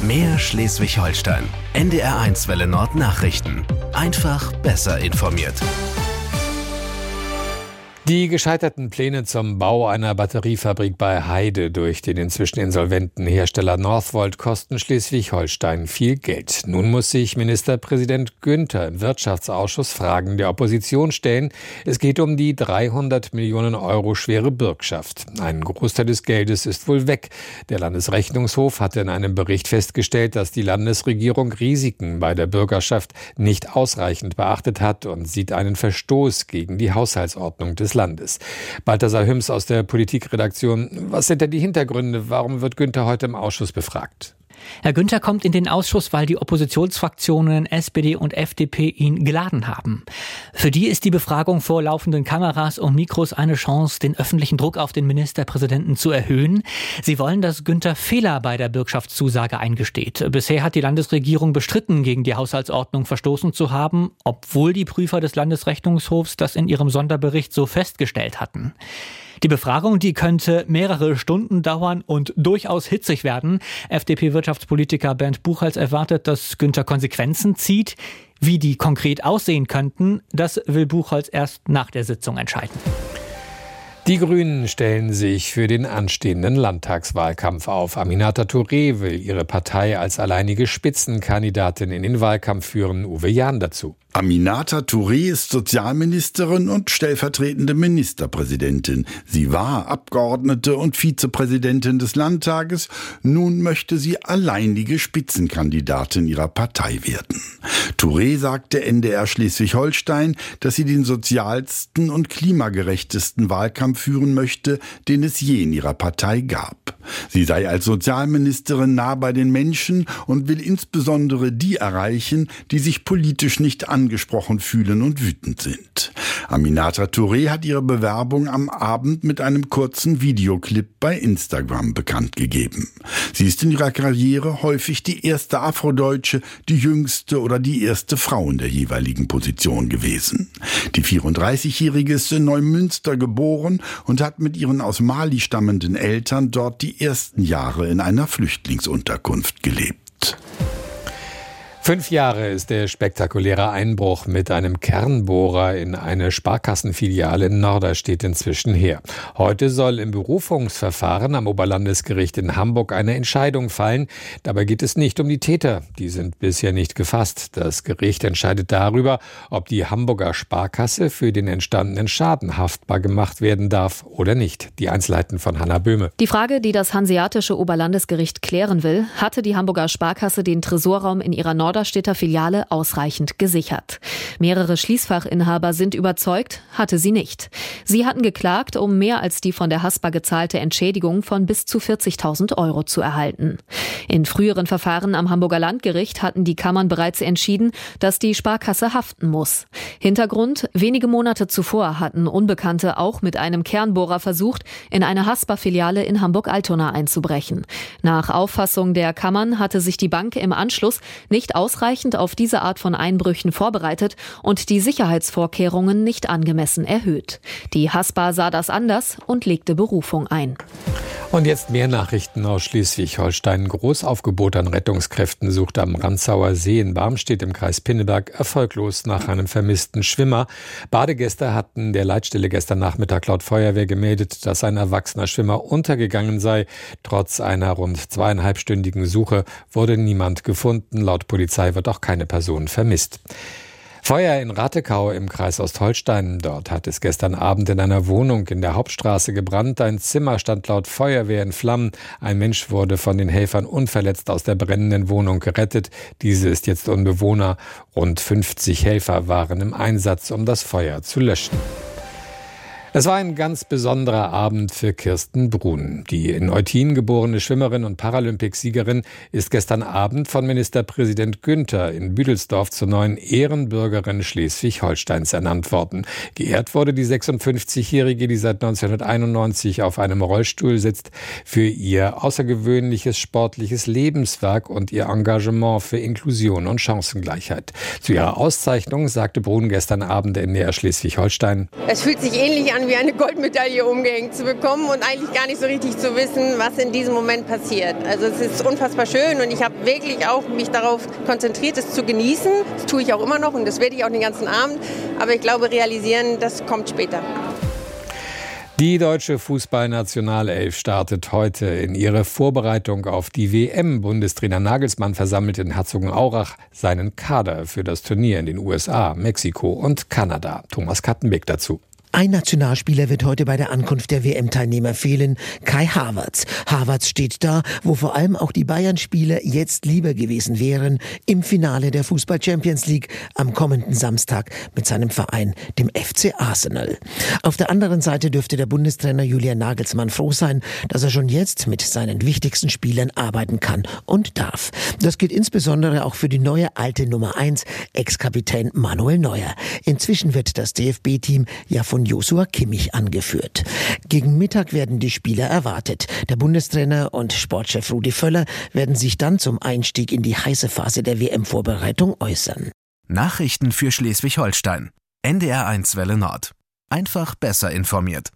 Mehr Schleswig-Holstein. NDR1 Welle Nord Nachrichten. Einfach besser informiert. Die gescheiterten Pläne zum Bau einer Batteriefabrik bei Heide durch den inzwischen insolventen Hersteller Northvolt kosten Schleswig-Holstein viel Geld. Nun muss sich Ministerpräsident Günther im Wirtschaftsausschuss Fragen der Opposition stellen. Es geht um die 300 Millionen Euro schwere Bürgschaft. Ein Großteil des Geldes ist wohl weg. Der Landesrechnungshof hatte in einem Bericht festgestellt, dass die Landesregierung Risiken bei der Bürgerschaft nicht ausreichend beachtet hat und sieht einen Verstoß gegen die Haushaltsordnung des Landes. Balthasar Hüms aus der Politikredaktion. Was sind denn die Hintergründe? Warum wird Günther heute im Ausschuss befragt? Herr Günther kommt in den Ausschuss, weil die Oppositionsfraktionen SPD und FDP ihn geladen haben. Für die ist die Befragung vor laufenden Kameras und Mikros eine Chance, den öffentlichen Druck auf den Ministerpräsidenten zu erhöhen. Sie wollen, dass Günther Fehler bei der Bürgschaftszusage eingesteht. Bisher hat die Landesregierung bestritten, gegen die Haushaltsordnung verstoßen zu haben, obwohl die Prüfer des Landesrechnungshofs das in ihrem Sonderbericht so festgestellt hatten. Die Befragung, die könnte mehrere Stunden dauern und durchaus hitzig werden. FDP-Wirtschaftspolitiker Bernd Buchholz erwartet, dass Günther Konsequenzen zieht. Wie die konkret aussehen könnten, das will Buchholz erst nach der Sitzung entscheiden. Die Grünen stellen sich für den anstehenden Landtagswahlkampf auf. Aminata Touré will ihre Partei als alleinige Spitzenkandidatin in den Wahlkampf führen. Uwe Jahn dazu. Aminata Touré ist Sozialministerin und stellvertretende Ministerpräsidentin. Sie war Abgeordnete und Vizepräsidentin des Landtages. Nun möchte sie alleinige Spitzenkandidatin ihrer Partei werden. Touré sagte NDR Schleswig-Holstein, dass sie den sozialsten und klimagerechtesten Wahlkampf führen möchte, den es je in ihrer Partei gab. Sie sei als Sozialministerin nah bei den Menschen und will insbesondere die erreichen, die sich politisch nicht angesprochen fühlen und wütend sind. Aminata Touré hat ihre Bewerbung am Abend mit einem kurzen Videoclip bei Instagram bekannt gegeben. Sie ist in ihrer Karriere häufig die erste Afrodeutsche, die jüngste oder die erste Frau in der jeweiligen Position gewesen. Die 34-Jährige ist in Neumünster geboren und hat mit ihren aus Mali stammenden Eltern dort die ersten Jahre in einer Flüchtlingsunterkunft gelebt. 5 Jahre ist der spektakuläre Einbruch mit einem Kernbohrer in eine Sparkassenfiliale in Norderstedt inzwischen her. Heute soll im Berufungsverfahren am Oberlandesgericht in Hamburg eine Entscheidung fallen. Dabei geht es nicht um die Täter. Die sind bisher nicht gefasst. Das Gericht entscheidet darüber, ob die Hamburger Sparkasse für den entstandenen Schaden haftbar gemacht werden darf oder nicht. Die Einzelheiten von Hanna Böhme. Die Frage, die das Hanseatische Oberlandesgericht klären will, hatte die Hamburger Sparkasse den Tresorraum in ihrer Norderstädter Filiale ausreichend gesichert. Mehrere Schließfachinhaber sind überzeugt, hatte sie nicht. Sie hatten geklagt, um mehr als die von der Haspa gezahlte Entschädigung von bis zu 40.000 Euro zu erhalten. In früheren Verfahren am Hamburger Landgericht hatten die Kammern bereits entschieden, dass die Sparkasse haften muss. Hintergrund: wenige Monate zuvor hatten Unbekannte auch mit einem Kernbohrer versucht, in eine Haspa-Filiale in Hamburg-Altona einzubrechen. Nach Auffassung der Kammern hatte sich die Bank im Anschluss nicht ausreichend auf diese Art von Einbrüchen vorbereitet und die Sicherheitsvorkehrungen nicht angemessen erhöht. Die Haspa sah das anders und legte Berufung ein. Und jetzt mehr Nachrichten aus Schleswig-Holstein. Ein Großaufgebot an Rettungskräften sucht am Rantzauer See in Barmstedt im Kreis Pinneberg erfolglos nach einem vermissten Schwimmer. Badegäste hatten der Leitstelle gestern Nachmittag laut Feuerwehr gemeldet, dass ein erwachsener Schwimmer untergegangen sei. Trotz einer rund 2,5-stündigen Suche wurde niemand gefunden. Laut Polizei wird auch keine Person vermisst. Feuer in Ratekau im Kreis Ostholstein. Dort hat es gestern Abend in einer Wohnung in der Hauptstraße gebrannt. Ein Zimmer stand laut Feuerwehr in Flammen. Ein Mensch wurde von den Helfern unverletzt aus der brennenden Wohnung gerettet. Diese ist jetzt unbewohnbar. Rund 50 Helfer waren im Einsatz, um das Feuer zu löschen. Es war ein ganz besonderer Abend für Kirsten Brun. Die in Eutin geborene Schwimmerin und Paralympicsiegerin ist gestern Abend von Ministerpräsident Günther in Büdelsdorf zur neuen Ehrenbürgerin Schleswig-Holsteins ernannt worden. Geehrt wurde die 56-Jährige, die seit 1991 auf einem Rollstuhl sitzt, für ihr außergewöhnliches sportliches Lebenswerk und ihr Engagement für Inklusion und Chancengleichheit. Zu ihrer Auszeichnung sagte Brun gestern Abend in NDR Schleswig-Holstein: Es fühlt sich ähnlich an irgendwie eine Goldmedaille umgehängt zu bekommen und eigentlich gar nicht so richtig zu wissen, was in diesem Moment passiert. Also es ist unfassbar schön und ich habe wirklich auch mich darauf konzentriert, es zu genießen. Das tue ich auch immer noch und das werde ich auch den ganzen Abend. Aber ich glaube, realisieren, das kommt später. Die deutsche Fußballnationalelf startet heute in ihre Vorbereitung auf die WM. Bundestrainer Nagelsmann versammelt in Herzogenaurach seinen Kader für das Turnier in den USA, Mexiko und Kanada. Thomas Kattenbeck dazu. Ein Nationalspieler wird heute bei der Ankunft der WM-Teilnehmer fehlen, Kai Havertz. Havertz steht da, wo vor allem auch die Bayern-Spieler jetzt lieber gewesen wären, im Finale der Fußball-Champions League am kommenden Samstag mit seinem Verein, dem FC Arsenal. Auf der anderen Seite dürfte der Bundestrainer Julian Nagelsmann froh sein, dass er schon jetzt mit seinen wichtigsten Spielern arbeiten kann und darf. Das gilt insbesondere auch für die neue alte Nummer 1, Ex-Kapitän Manuel Neuer. Inzwischen wird das DFB-Team ja von Joshua Kimmich angeführt. Gegen Mittag werden die Spieler erwartet. Der Bundestrainer und Sportchef Rudi Völler werden sich dann zum Einstieg in die heiße Phase der WM-Vorbereitung äußern. Nachrichten für Schleswig-Holstein. NDR 1 Welle Nord. Einfach besser informiert.